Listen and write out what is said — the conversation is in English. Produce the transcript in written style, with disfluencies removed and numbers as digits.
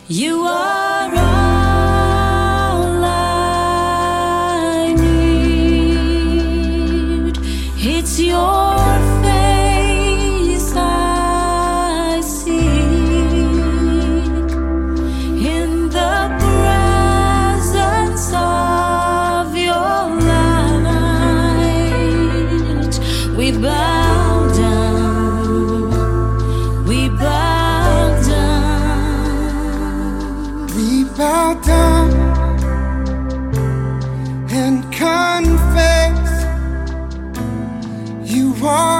You are all I need. It's your face I seek. In the presence of your light, we bow down. We bow down. We bow down and confess you are